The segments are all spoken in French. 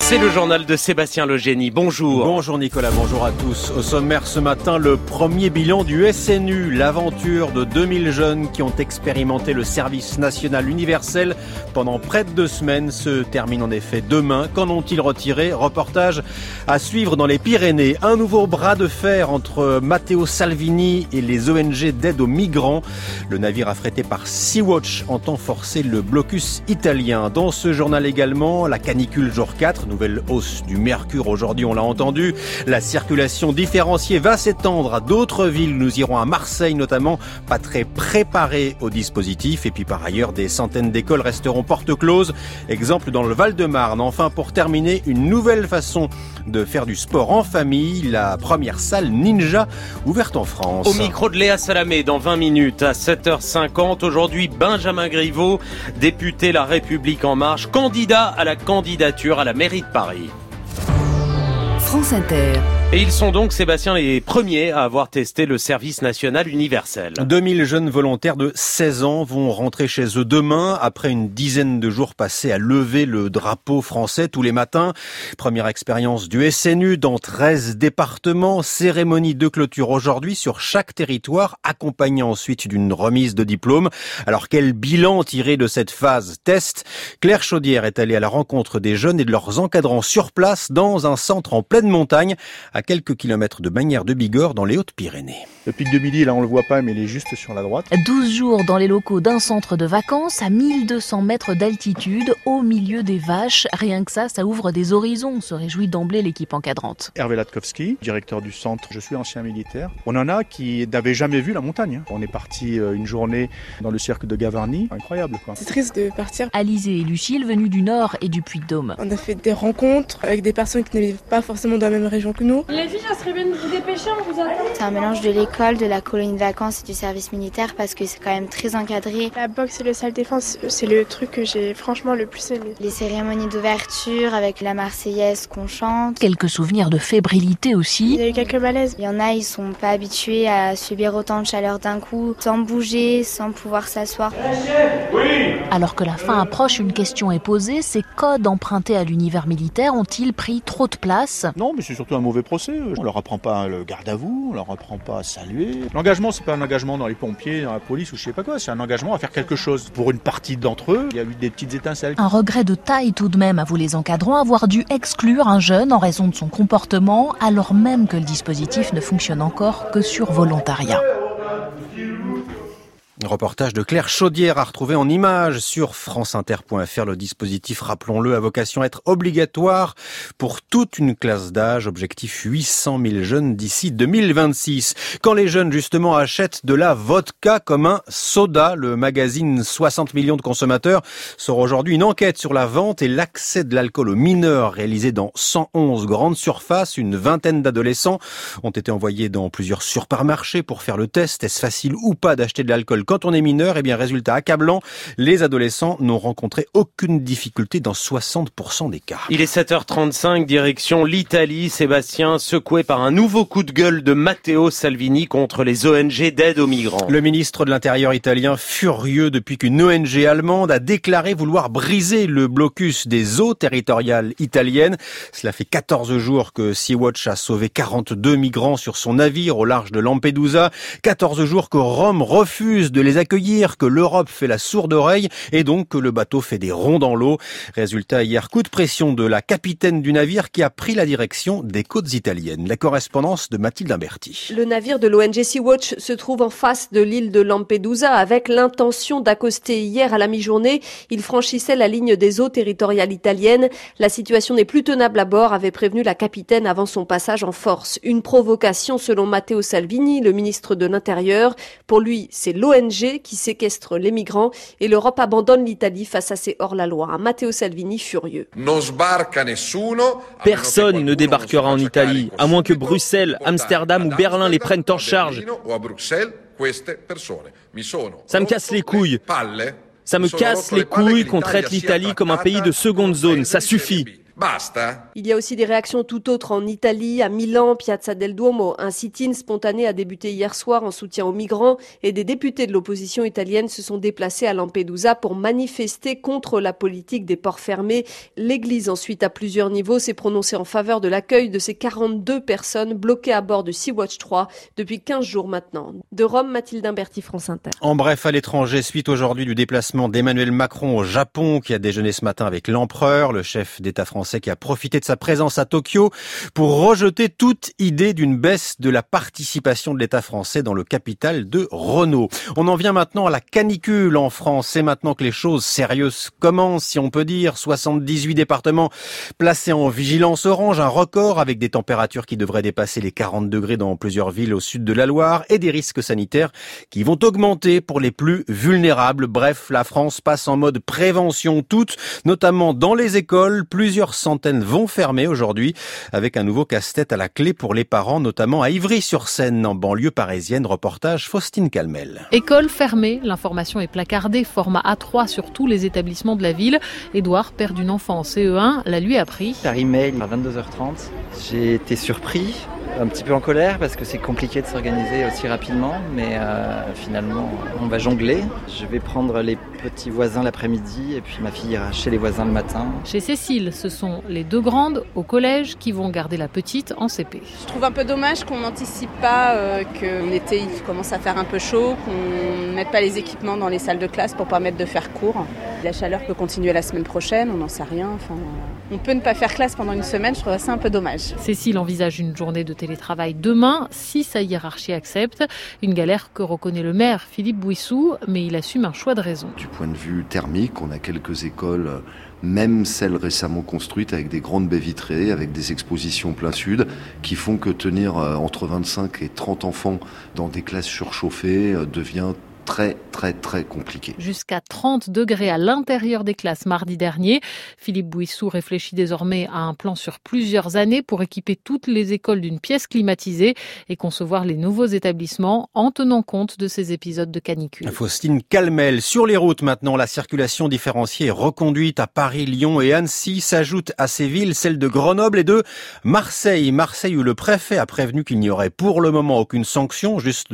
C'est le journal de Sébastien Legénie. Bonjour. Bonjour Nicolas, bonjour à tous. Au sommaire ce matin, le premier bilan du SNU, l'aventure de 2000 jeunes qui ont expérimenté le service national universel pendant près de 2 semaines se termine en effet demain. Qu'en ont-ils retiré? Reportage à suivre dans les Pyrénées. Un nouveau bras de fer entre Matteo Salvini et les ONG d'aide aux migrants. Le navire affrété par Sea-Watch entend forcer le blocus italien. Dans ce journal également, la canicule jour 4, nouvelle hausse du mercure aujourd'hui, on l'a entendu. La circulation différenciée va s'étendre à d'autres villes. Nous irons à Marseille notamment, pas très préparés au dispositif. Et puis par ailleurs, des centaines d'écoles resteront porte close. Exemple dans le Val-de-Marne. Enfin, pour terminer, une nouvelle façon de faire du sport en famille. La première salle ninja ouverte en France. Au micro de Léa Salamé dans 20 minutes à 7h50. Aujourd'hui, Benjamin Griveaux, député La République En Marche, candidat à la candidature à la mairie de Paris. France Inter. Et ils sont donc, Sébastien, les premiers à avoir testé le service national universel. 2000 jeunes volontaires de 16 ans vont rentrer chez eux demain, après une dizaine de jours passés à lever le drapeau français tous les matins. Première expérience du SNU dans 13 départements. Cérémonie de clôture aujourd'hui sur chaque territoire, accompagnée ensuite d'une remise de diplôme. Alors quel bilan tirer de cette phase test? Claire Chaudière est allée à la rencontre des jeunes et de leurs encadrants sur place dans un centre en pleine montagne, à quelques kilomètres de Bagnères de Bigorre dans les Hautes-Pyrénées. Le pic de Midi, là on le voit pas, mais il est juste sur la droite. 12 jours dans les locaux d'un centre de vacances à 1200 mètres d'altitude, au milieu des vaches. Rien que ça ouvre des horizons, se réjouit d'emblée l'équipe encadrante. Hervé Latkowski, directeur du centre, je suis ancien militaire. On en a qui n'avaient jamais vu la montagne. On est parti une journée dans le cirque de Gavarnie, incroyable quoi. C'est triste de partir. Alizé et Lucille, venus du Nord et du Puy-de-Dôme. On a fait des rencontres avec des personnes qui ne vivent pas forcément dans la même région que nous. Les filles, ça serait bien de vous dépêcher, on vous attend. C'est un mélange de l'école, de la colonie de vacances et du service militaire parce que c'est quand même très encadré. La boxe et le salle défense, c'est le truc que j'ai franchement le plus aimé. Les cérémonies d'ouverture avec la Marseillaise qu'on chante. Quelques souvenirs de fébrilité aussi. Il y a eu quelques malaises. Il y en a, ils sont pas habitués à subir autant de chaleur d'un coup, sans bouger, sans pouvoir s'asseoir. Oui. Alors que la fin approche, une question est posée. Ces codes empruntés à l'univers militaire ont-ils pris trop de place? Non, mais c'est surtout un mauvais procès. On leur apprend pas le garde à vous, on leur apprend pas à saluer. L'engagement, c'est pas un engagement dans les pompiers, dans la police ou je sais pas quoi, c'est un engagement à faire quelque chose. Pour une partie d'entre eux, il y a eu des petites étincelles. Un regret de taille tout de même, avouent les encadrants, avoir dû exclure un jeune en raison de son comportement, alors même que le dispositif ne fonctionne encore que sur volontariat. Reportage de Claire Chaudière à retrouver en images sur franceinter.fr. Le dispositif, rappelons-le, a vocation à être obligatoire pour toute une classe d'âge. Objectif 800 000 jeunes d'ici 2026. Quand les jeunes, justement, achètent de la vodka comme un soda, le magazine 60 millions de consommateurs sort aujourd'hui une enquête sur la vente et l'accès de l'alcool aux mineurs réalisée dans 111 grandes surfaces. Une vingtaine d'adolescents ont été envoyés dans plusieurs supermarchés pour faire le test. Est-ce facile ou pas d'acheter de l'alcool quand on est mineur? Eh bien, résultat accablant, les adolescents n'ont rencontré aucune difficulté dans 60% des cas. Il est 7h35, direction l'Italie. Sébastien, secoué par un nouveau coup de gueule de Matteo Salvini contre les ONG d'aide aux migrants. Le ministre de l'Intérieur italien, furieux depuis qu'une ONG allemande a déclaré vouloir briser le blocus des eaux territoriales italiennes. Cela fait 14 jours que Sea-Watch a sauvé 42 migrants sur son navire au large de Lampedusa. 14 jours que Rome refuse de les accueillir, que l'Europe fait la sourde oreille et donc que le bateau fait des ronds dans l'eau. Résultat, hier, coup de pression de la capitaine du navire qui a pris la direction des côtes italiennes. La correspondance de Mathilde Imberti. Le navire de l'ONG Sea-Watch se trouve en face de l'île de Lampedusa avec l'intention d'accoster hier à la mi-journée. Il franchissait la ligne des eaux territoriales italiennes. La situation n'est plus tenable à bord, avait prévenu la capitaine avant son passage en force. Une provocation selon Matteo Salvini, le ministre de l'Intérieur. Pour lui, c'est l'ONG qui séquestre les migrants et l'Europe abandonne l'Italie face à ces hors-la-loi. Matteo Salvini furieux. Personne ne débarquera en Italie, à moins que Bruxelles, Amsterdam ou Berlin les prennent en charge. Ça me casse les couilles. Ça me casse les couilles qu'on traite l'Italie comme un pays de seconde zone. Ça suffit. Basta. Il y a aussi des réactions tout autres en Italie, à Milan, Piazza del Duomo. Un sit-in spontané a débuté hier soir en soutien aux migrants et des députés de l'opposition italienne se sont déplacés à Lampedusa pour manifester contre la politique des ports fermés. L'Église ensuite, à plusieurs niveaux, s'est prononcée en faveur de l'accueil de ces 42 personnes bloquées à bord de Sea-Watch 3 depuis 15 jours maintenant. De Rome, Mathilde Imberti, France Inter. En bref, à l'étranger, suite aujourd'hui du déplacement d'Emmanuel Macron au Japon, qui a déjeuné ce matin avec l'empereur, le chef d'État français qui a profité de sa présence à Tokyo pour rejeter toute idée d'une baisse de la participation de l'État français dans le capital de Renault. On en vient maintenant à la canicule en France. C'est maintenant que les choses sérieuses commencent, si on peut dire. 78 départements placés en vigilance orange, un record avec des températures qui devraient dépasser les 40 degrés dans plusieurs villes au sud de la Loire et des risques sanitaires qui vont augmenter pour les plus vulnérables. Bref, la France passe en mode prévention toute, notamment dans les écoles. Plusieurs centaines vont fermer aujourd'hui avec un nouveau casse-tête à la clé pour les parents, notamment à Ivry-sur-Seine, en banlieue parisienne. Reportage Faustine Calmel. École fermée, l'information est placardée, format A3 sur tous les établissements de la ville. Édouard, père d'une enfant en CE1, la lui a pris. Par email à 22h30, j'ai été surpris, un petit peu en colère parce que c'est compliqué de s'organiser aussi rapidement, mais finalement on va jongler. Je vais prendre les petits voisins l'après-midi et puis ma fille ira chez les voisins le matin. Chez Cécile, ce sont les deux grandes au collège qui vont garder la petite en CP. Je trouve un peu dommage qu'on n'anticipe pas qu'en été il commence à faire un peu chaud, qu'on ne mette pas les équipements dans les salles de classe pour permettre de faire cours. La chaleur peut continuer la semaine prochaine, on n'en sait rien. On peut ne pas faire classe pendant une semaine, je trouve ça un peu dommage. Cécile envisage une journée de télétravail demain, si sa hiérarchie accepte. Une galère que reconnaît le maire Philippe Bouissou, mais il assume un choix de raison. Du point de vue thermique, on a quelques écoles, même celles récemment construites avec des grandes baies vitrées, avec des expositions plein sud, qui font que tenir entre 25 et 30 enfants dans des classes surchauffées devient très compliqué. Jusqu'à 30 degrés à l'intérieur des classes mardi dernier. Philippe Bouissou réfléchit désormais à un plan sur plusieurs années pour équiper toutes les écoles d'une pièce climatisée et concevoir les nouveaux établissements en tenant compte de ces épisodes de canicule. Faustine Calmel. Sur les routes maintenant, la circulation différenciée est reconduite à Paris, Lyon et Annecy. S'ajoute à ces villes celle de Grenoble et de Marseille. Marseille où le préfet a prévenu qu'il n'y aurait pour le moment aucune sanction, juste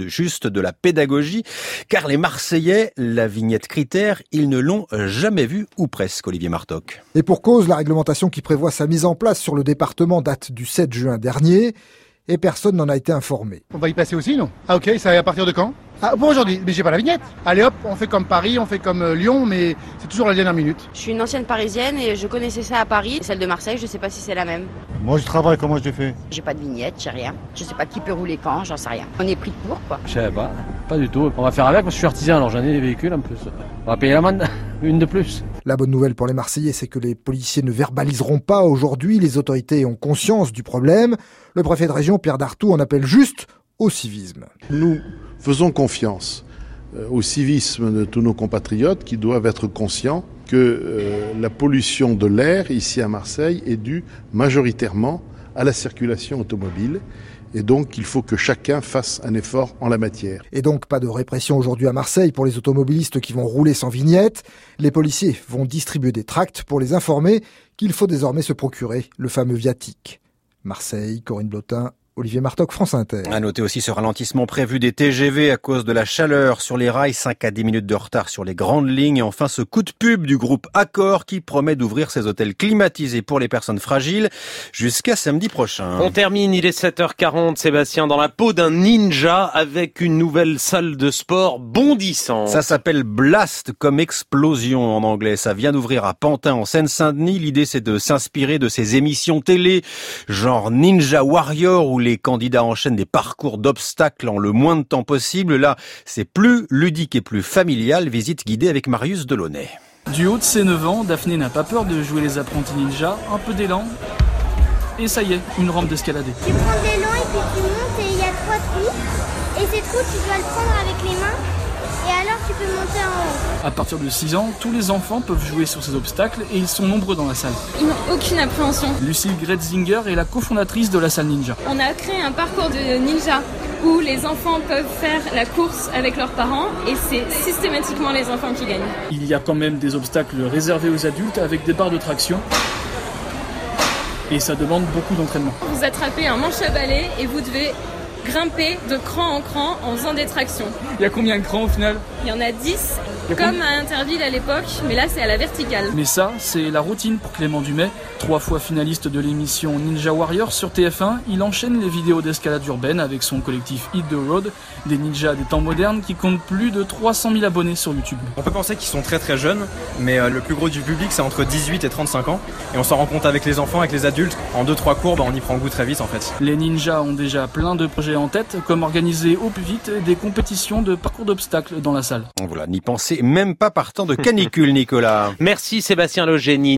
de la pédagogie. Car les Marseillais, la vignette critère, ils ne l'ont jamais vue, ou presque, Olivier Martoc. Et pour cause, la réglementation qui prévoit sa mise en place sur le département date du 7 juin dernier, et personne n'en a été informé. On va y passer aussi, non? Ah ok, ça est à partir de quand? Ah, pour aujourd'hui, mais j'ai pas la vignette. Allez hop, on fait comme Paris, on fait comme Lyon, mais c'est toujours la dernière minute. Je suis une ancienne parisienne et je connaissais ça à Paris. Celle de Marseille, je sais pas si c'est la même. Moi je travaille, comment je l'ai fait? J'ai pas de vignette, j'ai rien. Je sais pas qui peut rouler quand, j'en sais rien. On est pris de court, quoi. Je sais pas du tout. On va faire avec parce que je suis artisan, alors j'en ai des véhicules en plus. On va payer l'amende, une de plus. La bonne nouvelle pour les Marseillais, c'est que les policiers ne verbaliseront pas aujourd'hui. Les autorités ont conscience du problème. Le préfet de région, Pierre Dartout, en appelle juste au civisme. Nous faisons confiance au civisme de tous nos compatriotes qui doivent être conscients que la pollution de l'air ici à Marseille est due majoritairement à la circulation automobile. Et donc, il faut que chacun fasse un effort en la matière. Et donc, pas de répression aujourd'hui à Marseille pour les automobilistes qui vont rouler sans vignette. Les policiers vont distribuer des tracts pour les informer qu'il faut désormais se procurer le fameux viatique. Marseille, Corinne Blotin, Olivier Martoc, France Inter. À noter aussi ce ralentissement prévu des TGV à cause de la chaleur sur les rails, 5 à 10 minutes de retard sur les grandes lignes. Et enfin, ce coup de pub du groupe Accor qui promet d'ouvrir ses hôtels climatisés pour les personnes fragiles jusqu'à samedi prochain. On termine, il est 7h40, Sébastien, dans la peau d'un ninja avec une nouvelle salle de sport bondissante. Ça s'appelle Blast comme explosion en anglais. Ça vient d'ouvrir à Pantin en Seine-Saint-Denis. L'idée, c'est de s'inspirer de ces émissions télé genre Ninja Warrior où les candidats enchaînent des parcours d'obstacles en le moins de temps possible. Là, c'est plus ludique et plus familial. Visite guidée avec Marius Delaunay. Du haut de ses 9 ans, Daphné n'a pas peur de jouer les apprentis ninjas. Un peu d'élan. Et ça y est, une rampe d'escalader. Tu prends de l'élan et puis tu montes et il y a 3 trous. Et ces trous, tu dois le prendre avec les mains. Et alors tu peux monter en haut. À partir de 6 ans, tous les enfants peuvent jouer sur ces obstacles et ils sont nombreux dans la salle. Ils n'ont aucune appréhension. Lucille Gretzinger est la cofondatrice de la salle ninja. On a créé un parcours de ninja où les enfants peuvent faire la course avec leurs parents et c'est systématiquement les enfants qui gagnent. Il y a quand même des obstacles réservés aux adultes avec des barres de traction. et ça demande beaucoup d'entraînement. Vous attrapez un manche à balai et vous devez grimper de cran en cran en faisant des tractions. Il y a combien de crans au final ? Il y en a 10, comme à Interville à l'époque, mais là c'est à la verticale. Mais ça, c'est la routine pour Clément Dumais. 3 fois finaliste de l'émission Ninja Warrior sur TF1, il enchaîne les vidéos d'escalade urbaine avec son collectif Hit the Road, des ninjas des temps modernes qui comptent plus de 300 000 abonnés sur YouTube. On peut penser qu'ils sont très très jeunes, mais le plus gros du public c'est entre 18 et 35 ans. Et on s'en rend compte avec les enfants, avec les adultes. En 2-3 cours, on y prend goût très vite en fait. Les ninjas ont déjà plein de projets en tête, comme organiser au plus vite des compétitions de parcours d'obstacles dans la salle. Voilà, n'y pensez même pas par temps de canicule, Nicolas. Merci Sébastien Legénie.